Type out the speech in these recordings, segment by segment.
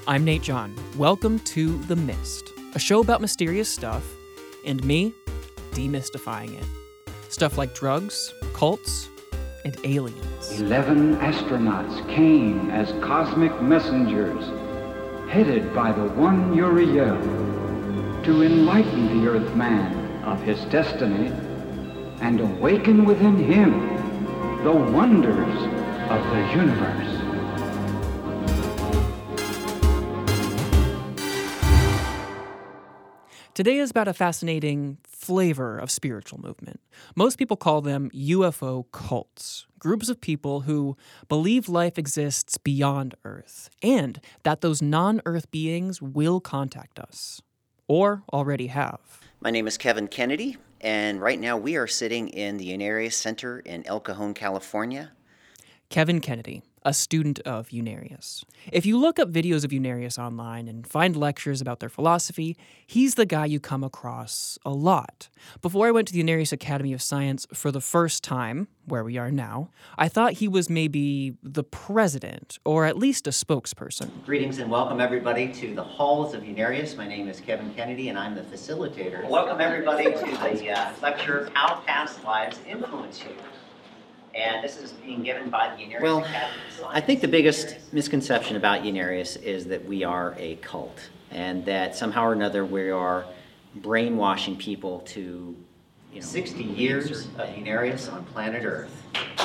I'm Nate John. Welcome to The Mist, a show about mysterious stuff, and me, demystifying it. Stuff like drugs, cults, and aliens. 11 astronauts came as cosmic messengers, headed by the one Uriel, to enlighten the Earthman of his destiny and awaken within him the wonders of the universe. Today is about a fascinating flavor of spiritual movement. Most people call them UFO cults, groups of people who believe life exists beyond Earth and that those non-Earth beings will contact us, or already have. My name is Kevin Kennedy, and right now we are sitting in the Unarius Center in El Cajon, California. Kevin Kennedy, a student of Unarius. If you look up videos of Unarius online and find lectures about their philosophy, he's the guy you come across a lot. Before I went to the Unarius Academy of Science for the first time, where we are now, I thought he was maybe the president, or at least a spokesperson. Greetings and welcome everybody to the halls of Unarius. My name is Kevin Kennedy and I'm the facilitator. Welcome everybody to the lecture, How Past Lives Influence You. And this is being given by the Unarius Academy of Science. I think the biggest misconception about Unarius is that we are a cult, and that somehow or another we are brainwashing people to, 60 years of Unarius on planet Earth.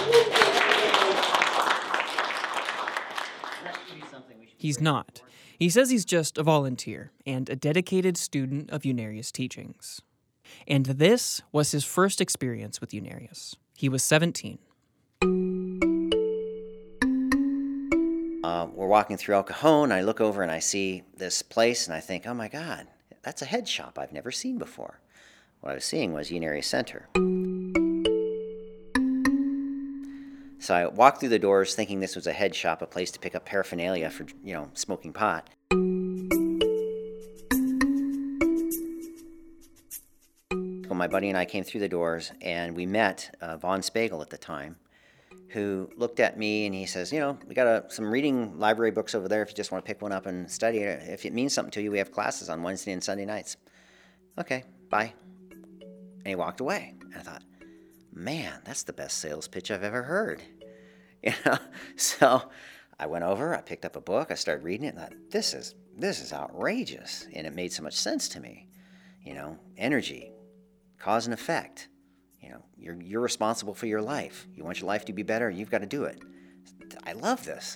He's not. He says he's just a volunteer and a dedicated student of Unarius teachings. And this was his first experience with Unarius. He was 17. We're walking through El Cajon, I look over and I see this place and I think, oh my God, that's a head shop I've never seen before. What I was seeing was Unarius Center. So I walked through the doors thinking this was a head shop, a place to pick up paraphernalia for, smoking pot. Well, my buddy and I came through the doors and we met Von Spiegel at the time, who looked at me and he says, we got some reading library books over there if you just want to pick one up and study it. If it means something to you, we have classes on Wednesday and Sunday nights. Okay, bye. And he walked away. And I thought, man, that's the best sales pitch I've ever heard. So I went over, I picked up a book, I started reading it, and I thought, this is outrageous. And it made so much sense to me. Energy, cause and effect. You're responsible for your life. You want your life to be better, you've got to do it. I love this.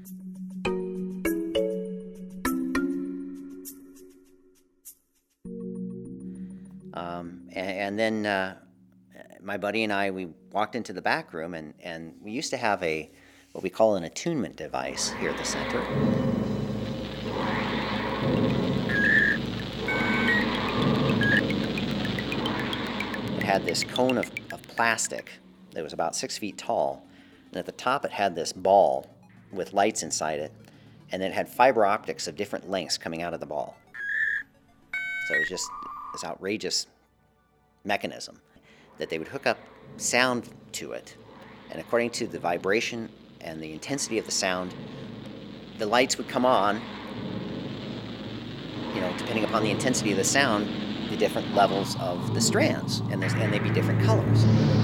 And then my buddy and I, we walked into the back room, and we used to have what we call an attunement device here at the center. It had this cone of plastic that was about 6 feet tall, and at the top it had this ball with lights inside it, and then it had fiber optics of different lengths coming out of the ball. So it was just this outrageous mechanism that they would hook up sound to it, and according to the vibration and the intensity of the sound, the lights would come on, depending upon the intensity of the sound, the different levels of the strands, and they'd be different colors.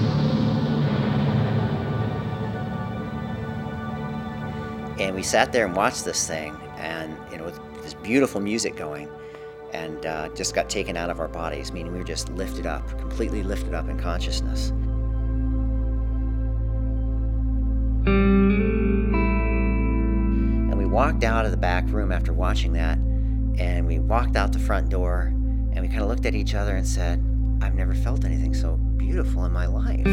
And we sat there and watched this thing, and with this beautiful music going, and just got taken out of our bodies, meaning we were just lifted up, completely lifted up in consciousness. And we walked out of the back room after watching that, and we walked out the front door, and we kind of looked at each other and said, I've never felt anything so beautiful in my life.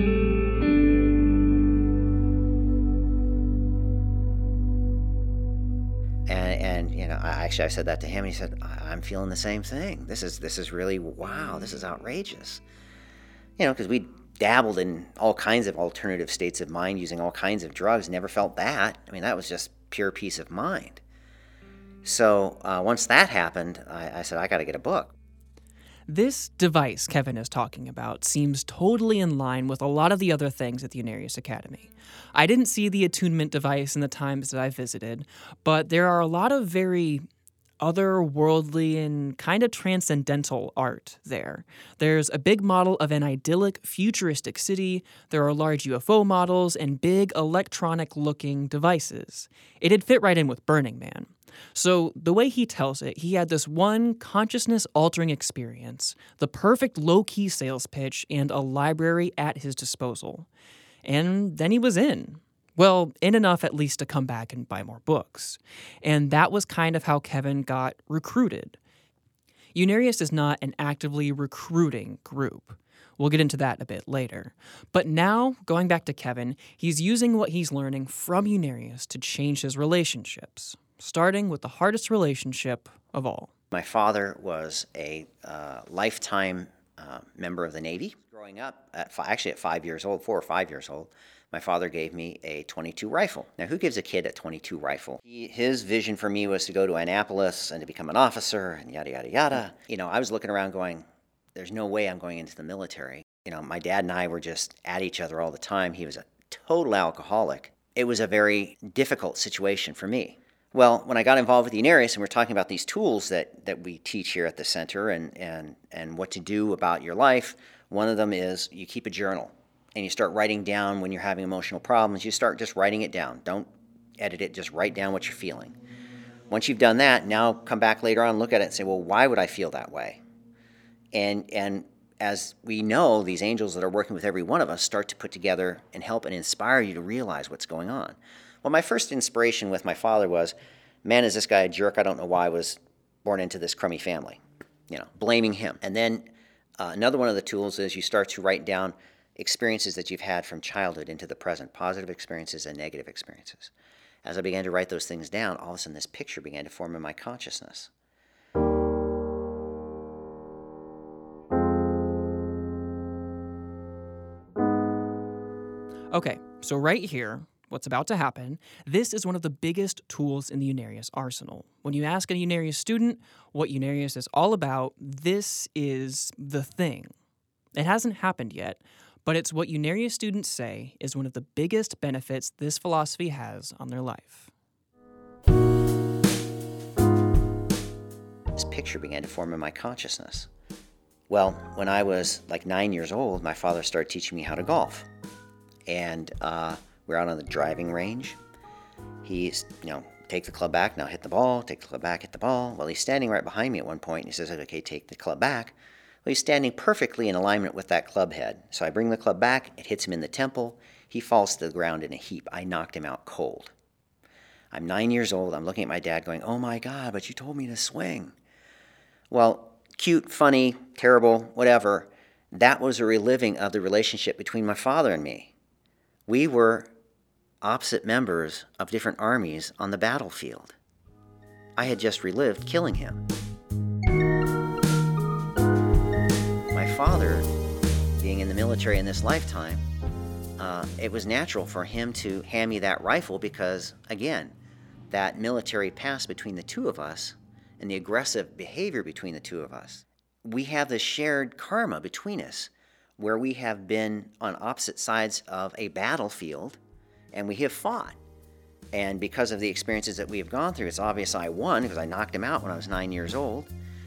And I said that to him, and he said, I'm feeling the same thing. This is really, wow, this is outrageous. Because we dabbled in all kinds of alternative states of mind using all kinds of drugs, never felt that. That was just pure peace of mind. So once that happened, I said, I got to get a book. This device Kevin is talking about seems totally in line with a lot of the other things at the Unarius Academy. I didn't see the attunement device in the times that I visited, but there are a lot of very otherworldly and kind of transcendental art there. There's a big model of an idyllic, futuristic city, there are large UFO models, and big electronic-looking devices. It'd fit right in with Burning Man. So the way he tells it, he had this one consciousness-altering experience, the perfect low-key sales pitch, and a library at his disposal. And then he was in. Well, in enough at least to come back and buy more books. And that was kind of how Kevin got recruited. Unarius is not an actively recruiting group. We'll get into that a bit later. But now, going back to Kevin, he's using what he's learning from Unarius to change his relationships, starting with the hardest relationship of all. My father was a lifetime member of the Navy. Growing up, at 5 years old, 4 or 5 years old, my father gave me a .22 rifle. Now, who gives a kid a .22 rifle? His vision for me was to go to Annapolis and to become an officer and yada, yada, yada. I was looking around going, there's no way I'm going into the military. My dad and I were just at each other all the time. He was a total alcoholic. It was a very difficult situation for me. Well, when I got involved with the Unarius, and we're talking about these tools that we teach here at the center and what to do about your life, one of them is you keep a journal. And you start writing down when you're having emotional problems. You start just writing it down. Don't edit it. Just write down what you're feeling. Once you've done that, now come back later on, look at it and say, well, why would I feel that way? And as we know, these angels that are working with every one of us start to put together and help and inspire you to realize what's going on. Well, my first inspiration with my father was, man, is this guy a jerk? I don't know why I was born into this crummy family. Blaming him. And then another one of the tools is you start to write down experiences that you've had from childhood into the present, positive experiences and negative experiences. As I began to write those things down, all of a sudden this picture began to form in my consciousness. Okay, so right here, what's about to happen, this is one of the biggest tools in the Unarius arsenal. When you ask a Unarius student what Unarius is all about, this is the thing. It hasn't happened yet, but it's what Unarius students say is one of the biggest benefits this philosophy has on their life. This picture began to form in my consciousness. Well, when I was like 9 years old, my father started teaching me how to golf. And we're out on the driving range. He's, take the club back, now hit the ball, take the club back, hit the ball. Well, he's standing right behind me at one point, and he says, okay, take the club back. Well, he's standing perfectly in alignment with that club head. So I bring the club back, it hits him in the temple, he falls to the ground in a heap. I knocked him out cold. I'm 9 years old, I'm looking at my dad going, oh my God, but you told me to swing. Well, cute, funny, terrible, whatever, that was a reliving of the relationship between my father and me. We were opposite members of different armies on the battlefield. I had just relived killing him. My father, being in the military in this lifetime, it was natural for him to hand me that rifle because, again, that military past between the two of us and the aggressive behavior between the two of us, we have this shared karma between us where we have been on opposite sides of a battlefield and we have fought. And because of the experiences that we have gone through, it's obvious I won because I knocked him out when I was 9 years old.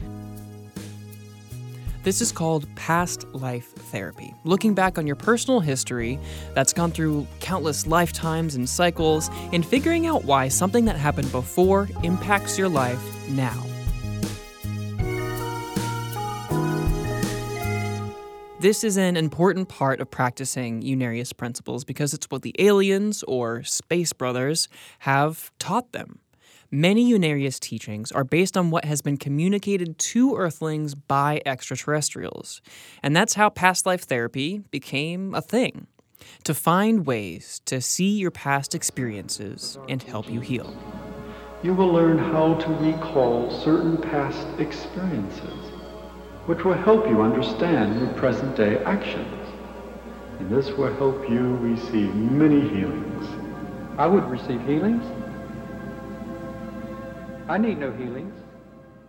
This is called past life therapy. Looking back on your personal history that's gone through countless lifetimes and cycles and figuring out why something that happened before impacts your life now. This is an important part of practicing Unarius principles because it's what the aliens, or space brothers, have taught them. Many Unarius teachings are based on what has been communicated to Earthlings by extraterrestrials, and that's how past life therapy became a thing, to find ways to see your past experiences and help you heal. You will learn how to recall certain past experiences, which will help you understand your present-day actions, and this will help you receive many healings. I would receive healings. I need no healings.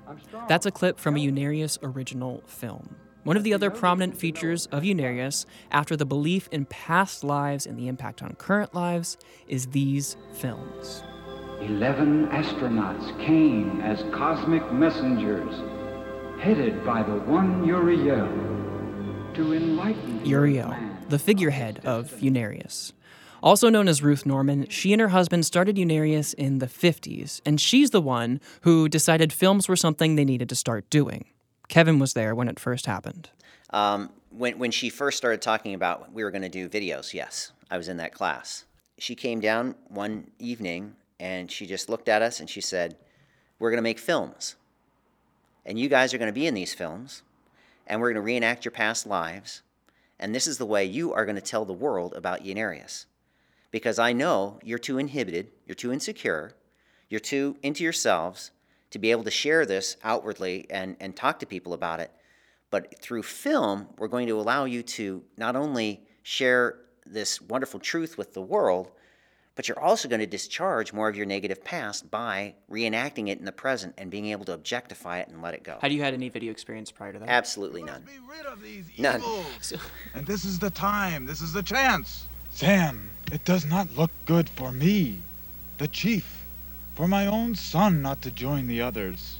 That's a clip from a Unarius original film. One of the other prominent features of Unarius, after the belief in past lives and the impact on current lives, is these films. 11 astronauts came as cosmic messengers, headed by the one Uriel, to enlighten Uriel, the figurehead of Unarius. Also known as Ruth Norman, she and her husband started Unarius in the 50s, and she's the one who decided films were something they needed to start doing. Kevin was there when it first happened. When she first started talking about we were going to do videos, yes, I was in that class. She came down one evening and she just looked at us and she said, we're going to make films. And you guys are going to be in these films, and we're going to reenact your past lives. And this is the way you are going to tell the world about Unarius. Because I know you're too inhibited, you're too insecure, you're too into yourselves to be able to share this outwardly and talk to people about it. But through film, we're going to allow you to not only share this wonderful truth with the world, but you're also going to discharge more of your negative past by reenacting it in the present and being able to objectify it and let it go. Had you had any video experience prior to that? Absolutely none. Be rid of these None. evils. And this is the time, this is the chance. Sam, it does not look good for me, the chief, for my own son not to join the others.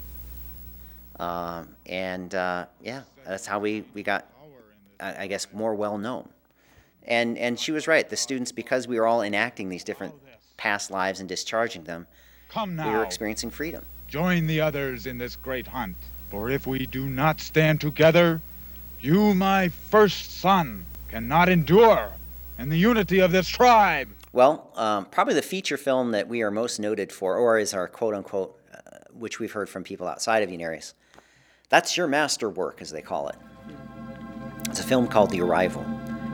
Yeah, that's how we got, I guess, more well known. And she was right. The students, because we were all enacting these different past lives and discharging them, Come now, we were experiencing freedom. join the others in this great hunt. For if we do not stand together, you, my first son, cannot endure in the unity of this tribe. Well, probably the feature film that we are most noted for, or is our quote-unquote, which we've heard from people outside of Unarius, that's your master work, as they call it. It's a film called The Arrival.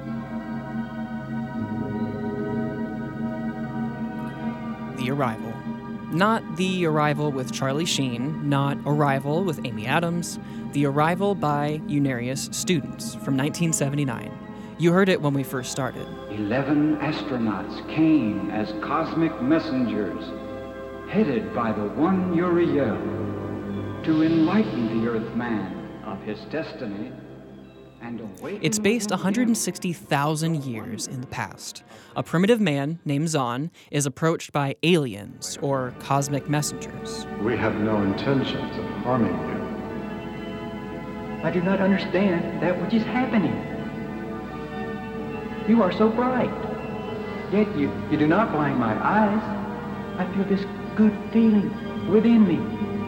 The Arrival. Not The Arrival with Charlie Sheen, not Arrival with Amy Adams. The Arrival by Unarius students from 1979. You heard it when we first started. 11 astronauts came as cosmic messengers, headed by the one Uriel, to enlighten the Earthman of his destiny and awaken. It's based the 160,000 years in the past. A primitive man named Zahn is approached by aliens, or cosmic messengers. We have no intentions of harming you. I do not understand that which is happening. You are so bright, yet you do not blind my eyes. I feel this good feeling within me.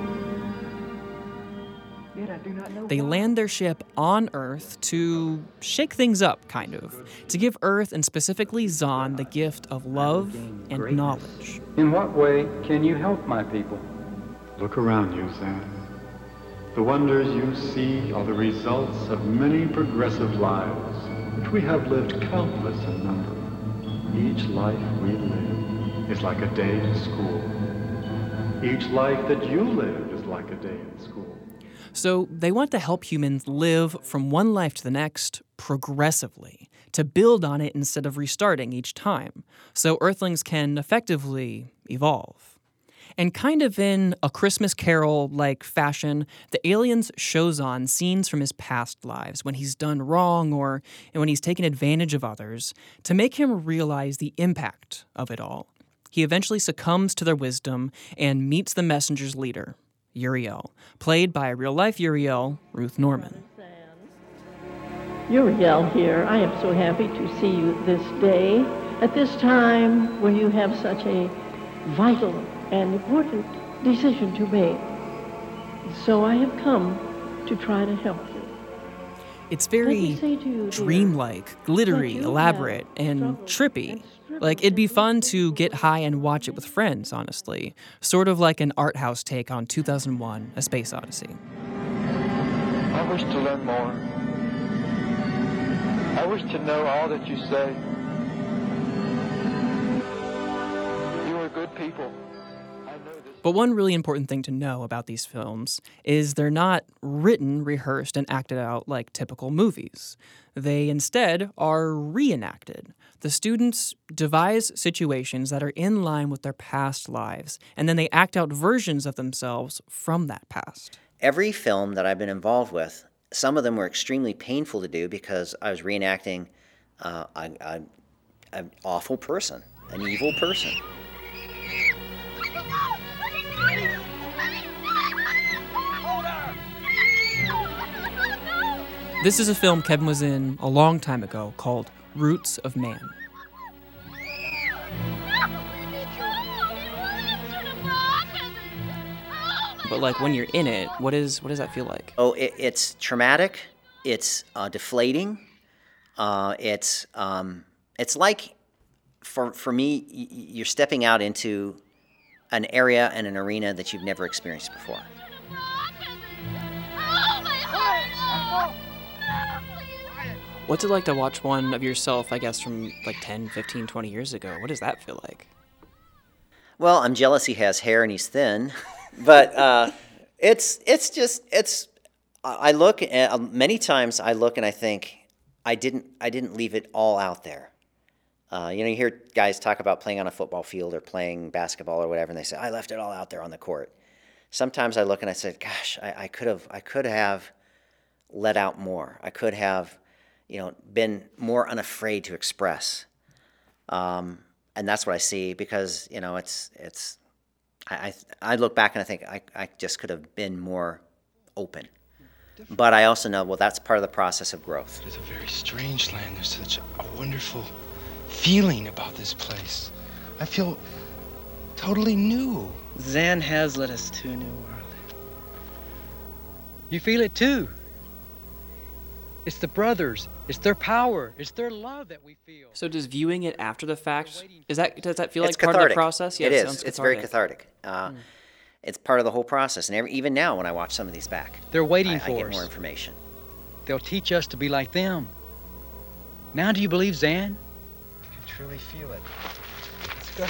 Yet I do not know They why. land their ship on Earth to shake things up, kind of, to give Earth and specifically Zahn the gift of love and knowledge. In what way can you help my people? Look around you, Zan. The wonders you see are the results of many progressive lives, which we have lived countless in number. Each life we live is like a day in school. Each life that you live is like a day in school. So they want to help humans live from one life to the next progressively, to build on it instead of restarting each time, so Earthlings can effectively evolve. And kind of in A Christmas Carol-like fashion, the aliens show Zahn scenes from his past lives when he's done wrong or when he's taken advantage of others to make him realize the impact of it all. He eventually succumbs to their wisdom and meets the messenger's leader, Uriel, played by real-life Uriel, Ruth Norman. Uriel here. I am so happy to see you this day, at this time when you have such a vital and important decision to make. So I have come to try to help you. It's Let very me say to you, dear, dreamlike, glittery, that you elaborate, have and struggled trippy. and striven Like, it'd be to fun reach to the get high and watch it with friends, honestly. Sort of like an art house take on 2001: A Space Odyssey. I wish to learn more. I wish to know all that you say. You are good people. I know this. But one really important thing to know about these films is they're not written, rehearsed, and acted out like typical movies. They instead are reenacted. The students devise situations that are in line with their past lives, and then they act out versions of themselves from that past. every film that I've been involved with, some of them were extremely painful to do because I was reenacting an awful person, an evil person. This is a film Kevin was in a long time ago called Roots of Man. But like when you're in it, what does that feel like? Oh, it's traumatic. It's deflating. It's like, for me, you're stepping out into an area and an arena that you've never experienced before. What's it like to watch one of yourself, I guess, from like 10, 15, 20 years ago? What does that feel like? Well, I'm jealous he has hair and he's thin, but I look at, many times I look and I think I didn't leave it all out there. You hear guys talk about playing on a football field or playing basketball or whatever, and they say, I left it all out there on the court. Sometimes I look and I say, gosh, I could have let out more. I could have, been more unafraid to express. And that's what I see because, I look back and I think I just could have been more open. But I also know, well, that's part of the process of growth. It's a very strange land. There's such a wonderful feeling about this place. I feel totally new. Zan has led us to a new world. You feel it too. It's the brothers. It's their power. It's their love that we feel. So does viewing it after the fact, does that feel like It's part cathartic. of the process? Yeah, it is. sounds It's very cathartic. It's part of the whole process. And even now when I watch some of these back, They're waiting I for get us. more information. They'll teach us to be like them. Now do you believe, Zan? I can truly feel it. Let's go.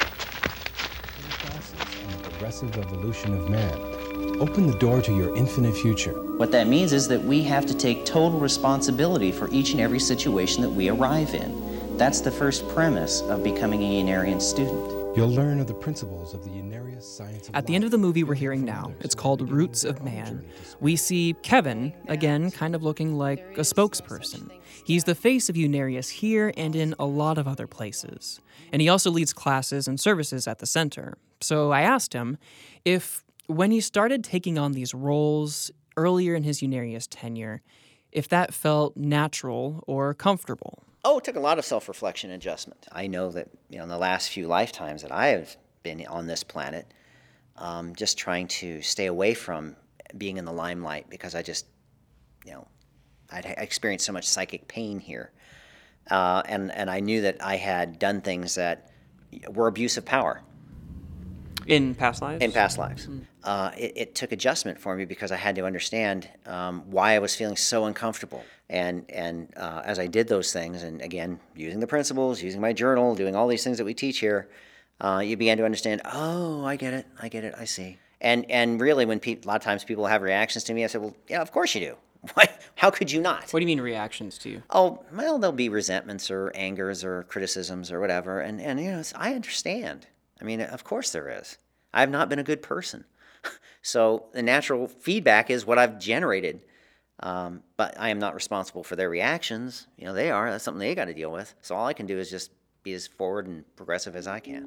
And the progressive evolution of man. Open the door to your infinite future. What that means is that we have to take total responsibility for each and every situation that we arrive in. That's the first premise of becoming a Unarian student. You'll learn of the principles of the Unarius science of At the end of the movie we're hearing now, it's called Roots of Man. We see Kevin, again, kind of looking like a spokesperson. He's the face of Unarius here and in a lot of other places. And he also leads classes and services at the center. So I asked him if, when he started taking on these roles earlier in his Unarius tenure, if that felt natural or comfortable. Oh, it took a lot of self-reflection and adjustment. I know that, in the last few lifetimes that I have been on this planet, just trying to stay away from being in the limelight because I just, I'd experienced so much psychic pain here. And I knew that I had done things that were abuse of power. In past lives? In past lives. It took adjustment for me because I had to understand why I was feeling so uncomfortable. And as I did those things, and again, using the principles, using my journal, doing all these things that we teach here, you began to understand, oh, I get it, I see. And really, when a lot of times people have reactions to me, I said, well, yeah, of course you do. Why? How could you not? What do you mean reactions to you? Oh, well, there'll be resentments or angers or criticisms or whatever, and I understand. I mean, of course there is. I have not been a good person. So the natural feedback is what I've generated. But I am not responsible for their reactions. They are. That's something they got to deal with. So all I can do is just be as forward and progressive as I can.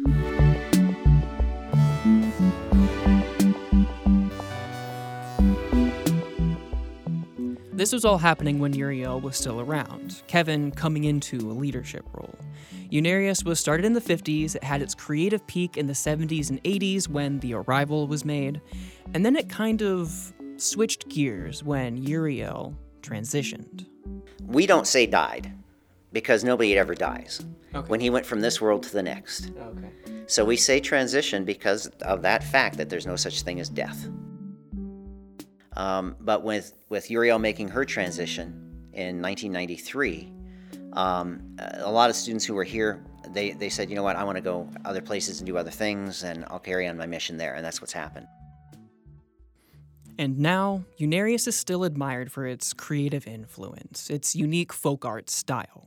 This was all happening when Uriel was still around, Kevin coming into a leadership role. Unarius was started in the 50s, it had its creative peak in the 70s and 80s when The Arrival was made, and then it kind of switched gears when Uriel transitioned. We don't say died, because nobody ever dies. Okay. When he went from this world to the next. Okay. So we say transition because of that fact that there's no such thing as death. But with Uriel making her transition in 1993, a lot of students who were here, they said, you know what, I want to go other places and do other things, and I'll carry on my mission there, and that's what's happened. And now, Unarius is still admired for its creative influence, its unique folk art style.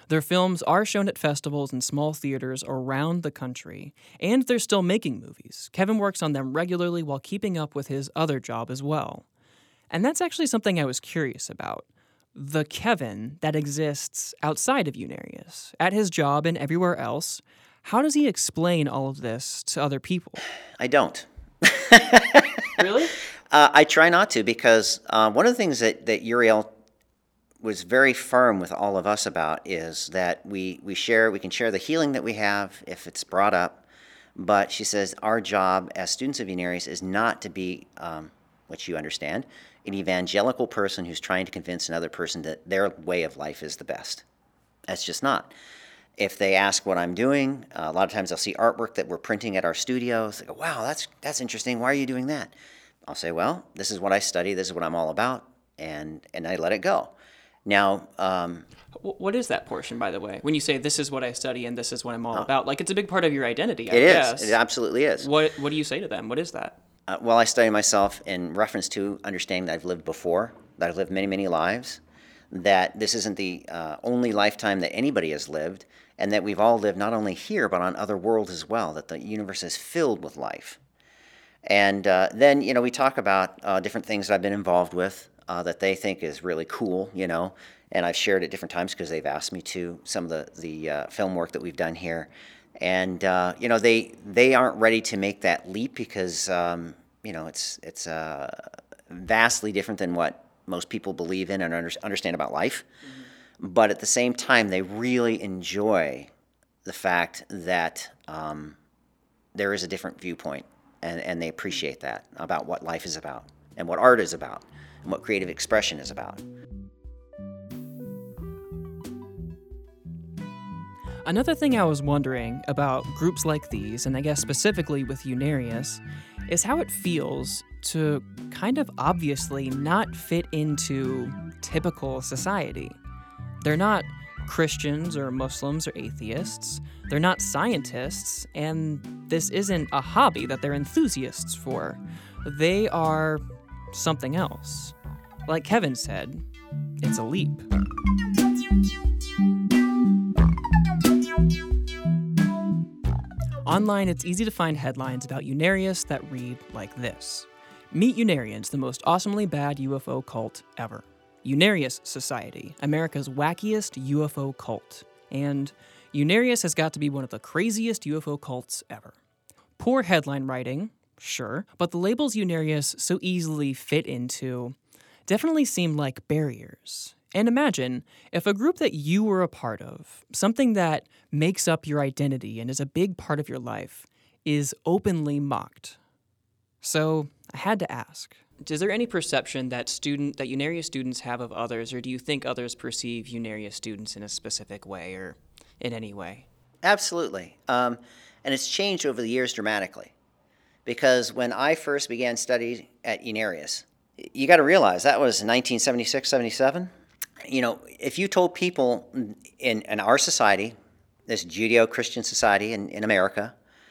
Their films are shown at festivals and small theaters around the country, and they're still making movies. Kevin works on them regularly while keeping up with his other job as well. And that's actually something I was curious about. The Kevin that exists outside of Unarius, at his job and everywhere else. How does he explain all of this to other people? I don't. Really? I try not to, because one of the things that Uriel was very firm with all of us about is that we can share the healing that we have if it's brought up, but she says our job as students of Unarius is not to be, which you understand, an evangelical person who's trying to convince another person that their way of life is the best. That's just not. If they ask what I'm doing, a lot of times they'll see artwork that we're printing at our studios. They go, wow, that's interesting. Why are you doing that? I'll say, well, this is what I study. This is what I'm all about. And I let it go. Now, what is that portion, by the way? When you say this is what I study and this is what I'm all about, like it's a big part of your identity, I guess. It absolutely is. What do you say to them? What is that? Well, I study myself in reference to understanding that I've lived before, that I've lived many, many lives, that this isn't the only lifetime that anybody has lived, and that we've all lived not only here but on other worlds as well, that the universe is filled with life. And then, we talk about different things that I've been involved with that they think is really cool, and I've shared at different times because they've asked me to, some of the film work that we've done here. And, they aren't ready to make that leap because, it's vastly different than what most people believe in and understand about life. Mm-hmm. But at the same time, they really enjoy the fact that there is a different viewpoint, and they appreciate that about what life is about and what art is about and what creative expression is about. Another thing I was wondering about groups like these, and I guess specifically with Unarius, is how it feels to kind of obviously not fit into typical society. They're not Christians or Muslims or atheists. They're not scientists, and this isn't a hobby that they're enthusiasts for. They are something else. Like Kevin said, it's a leap. Online, it's easy to find headlines about Unarius that read like this. Meet Unarians, the most awesomely bad UFO cult ever. Unarius Society, America's wackiest UFO cult. And Unarius has got to be one of the craziest UFO cults ever. Poor headline writing, sure, but the labels Unarius so easily fit into definitely seem like barriers. And imagine if a group that you were a part of, something that makes up your identity and is a big part of your life, is openly mocked. So I had to ask, is there any perception that Unarius students have of others, or do you think others perceive Unarius students in a specific way or in any way? Absolutely. And it's changed over the years dramatically. Because when I first began study at Unarius, you got to realize that was 1976, 77. If you told people in our society, this Judeo-Christian society in America,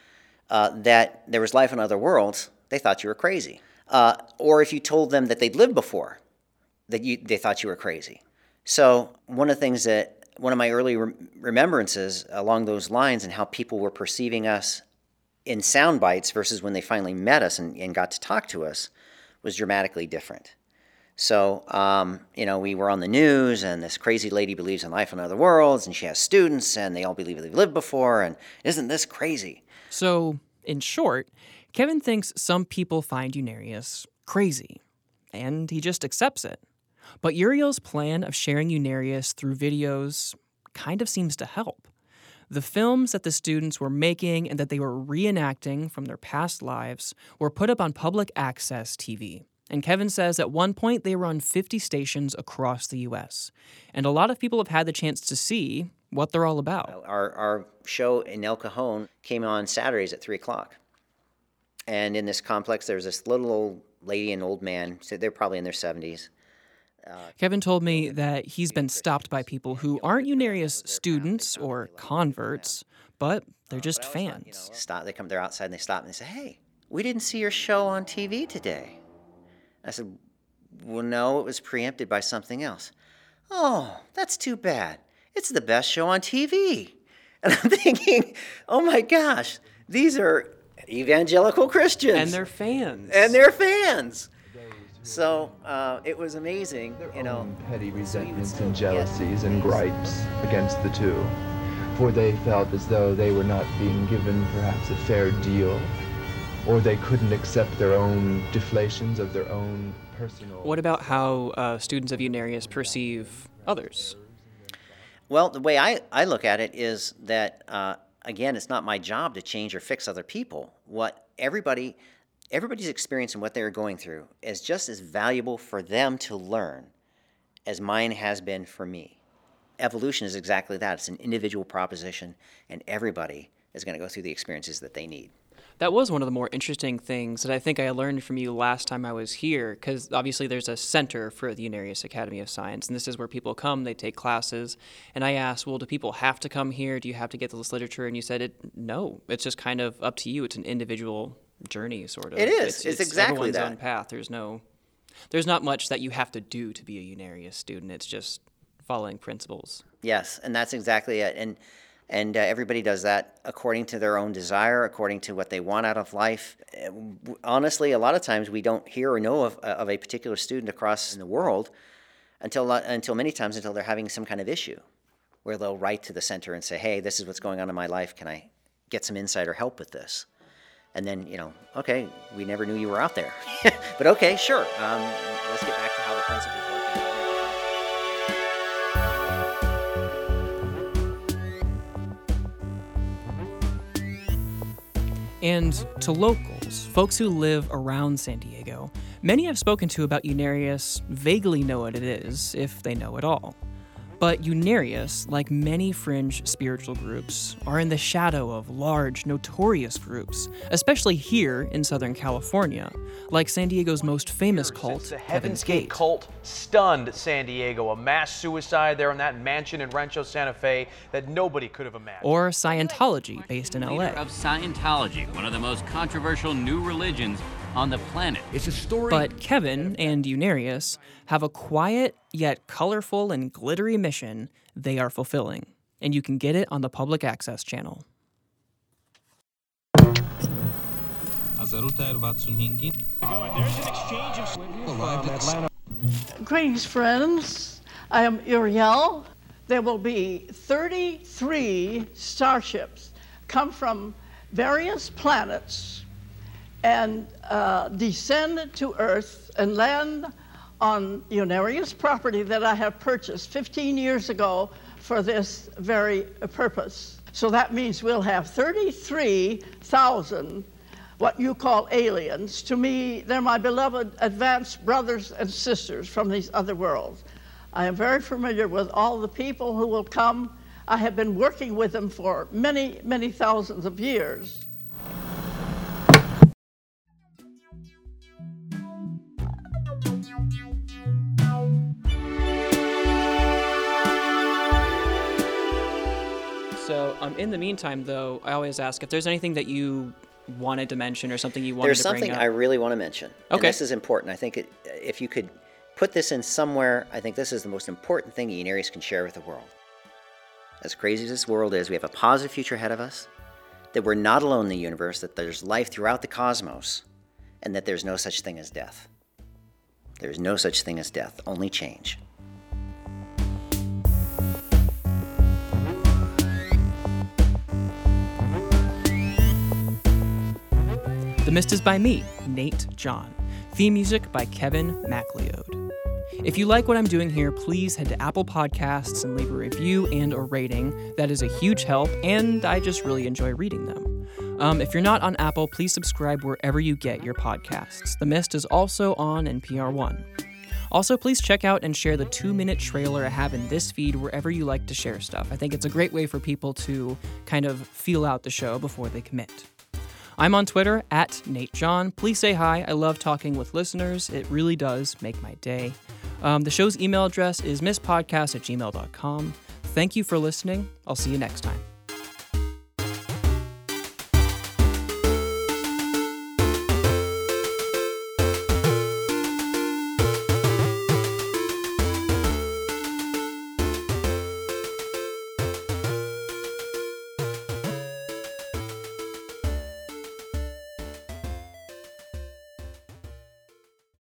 that there was life on other worlds, they thought you were crazy. Or if you told them that they'd lived before, they thought you were crazy. So one of my early remembrances along those lines and how people were perceiving us in sound bites versus when they finally met us and got to talk to us was dramatically different. So, we were on the news, and this crazy lady believes in life on other worlds, and she has students, and they all believe they've lived before, and isn't this crazy? So, in short, Kevin thinks some people find Unarius crazy, and he just accepts it. But Uriel's plan of sharing Unarius through videos kind of seems to help. The films that the students were making and that they were reenacting from their past lives were put up on public access TV. And Kevin says at one point they were on 50 stations across the U.S. And a lot of people have had the chance to see what they're all about. Our show in El Cajon came on Saturdays at 3 o'clock. And in this complex, there was this little old lady and old man. So they're probably in their 70s. Kevin told me that he's been stopped by people who aren't Unarius students or converts, but they're just fans. They're outside and they stop and they say, "Hey, we didn't see your show on TV today." I said, "Well, no, it was preempted by something else." "Oh, that's too bad. it's the best show on TV. And I'm thinking, oh my gosh, these are evangelical Christians. And they're fans. So it was amazing, Petty resentments and jealousies and gripes against the two, for they felt as though they were not being given perhaps a fair deal, or they couldn't accept their own deflations of their own personal... What about how students of Unarius perceive others? Well, the way I look at it is that, again, it's not my job to change or fix other people. What everybody's experience and what they're going through is just as valuable for them to learn as mine has been for me. Evolution is exactly that. It's an individual proposition, and everybody is going to go through the experiences that they need. That was one of the more interesting things that I think I learned from you last time I was here, because obviously there's a center for the Unarius Academy of Science, and this is where people come, they take classes, and I asked, well, do people have to come here? Do you have to get this literature? And you said, no, it's just kind of up to you. It's an individual journey, sort of. It is. It's exactly everyone's that. own path. There's not much that you have to do to be a Unarius student. It's just following principles. Yes, and that's exactly it. And everybody does that according to their own desire, according to what they want out of life. Honestly, a lot of times we don't hear or know of a particular student across the world until many times until they're having some kind of issue, where they'll write to the center and say, hey, this is what's going on in my life. Can I get some insight or help with this? And then, okay, we never knew you were out there. But okay, sure. Let's get back to how the principles work. And to locals, folks who live around San Diego, many I've spoken to about Unarius vaguely know what it is, if they know at all. But Unarius, like many fringe spiritual groups, are in the shadow of large, notorious groups, especially here in Southern California, like San Diego's most famous cult, the Heaven's Gate. Cult stunned San Diego, a mass suicide there in that mansion in Rancho Santa Fe that nobody could have imagined. Or Scientology, based in LA. Leader of Scientology, one of the most controversial new religions on the planet. It's a story. But Kevin and Unarius have a quiet yet colorful and glittery mission they are fulfilling, and you can get it on the public access channel. Greetings, friends. I am Uriel. There will be 33 starships come from various planets and descend to Earth and land on Unarius property that I have purchased 15 years ago for this very purpose. So that means we'll have 33,000 what you call aliens. To me, they're my beloved advanced brothers and sisters from these other worlds. I am very familiar with all the people who will come. I have been working with them for many, many thousands of years. So in the meantime, though, I always ask if there's anything that you wanted to mention or something you wanted There's to bring up. There's something I really want to mention. Okay. And this is important. I think if you could put this in somewhere, I think this is the most important thing Unarius can share with the world. As crazy as this world is, we have a positive future ahead of us, that we're not alone in the universe, that there's life throughout the cosmos, and that there's no such thing as death. There's no such thing as death, only change. The Mist is by me, Nate John. Theme music by Kevin MacLeod. If you like what I'm doing here, please head to Apple Podcasts and leave a review and a rating. That is a huge help, and I just really enjoy reading them. If you're not on Apple, please subscribe wherever you get your podcasts. The Mist is also on NPR One. Also, please check out and share the 2-minute trailer I have in this feed wherever you like to share stuff. I think it's a great way for people to kind of feel out the show before they commit. I'm on Twitter @NateJohn. Please say hi. I love talking with listeners. It really does make my day. The show's email address is misspodcast@gmail.com. Thank you for listening. I'll see you next time.